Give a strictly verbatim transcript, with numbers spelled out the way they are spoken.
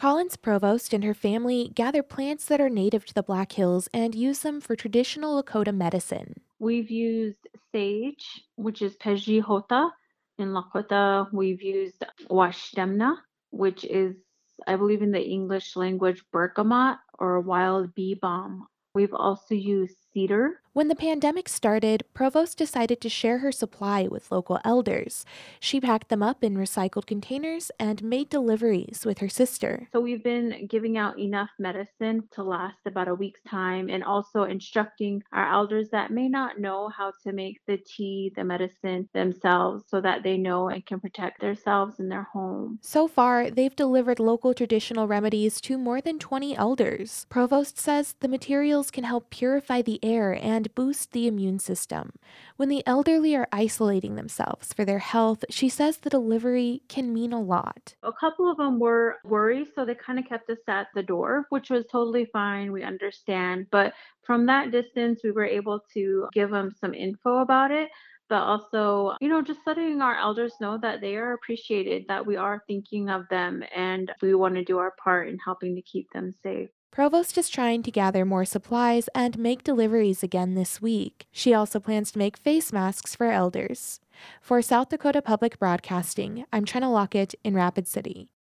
Collins Provost and her family gather plants that are native to the Black Hills and use them for traditional Lakota medicine. We've used sage, which is Pejihota in Lakota. We've used Washdemna, which is, I believe, in the English language, bergamot or wild bee balm. We've also used cedar. When the pandemic started, Provost decided to share her supply with local elders. She packed them up in recycled containers and made deliveries with her sister. So we've been giving out enough medicine to last about a week's time and also instructing our elders that may not know how to make the tea, the medicine themselves so that they know and can protect themselves in their home. So far, they've delivered local traditional remedies to more than twenty elders. Provost says the materials can help purify the air and boost the immune system. When the elderly are isolating themselves for their health, she says the delivery can mean a lot. A couple of them were worried, so they kind of kept us at the door, which was totally fine. We understand. But from that distance, we were able to give them some info about it. But also, you know, just letting our elders know that they are appreciated, that we are thinking of them, and we want to do our part in helping to keep them safe. Provost is trying to gather more supplies and make deliveries again this week. She also plans to make face masks for elders. For South Dakota Public Broadcasting, I'm Trina Lockett in Rapid City.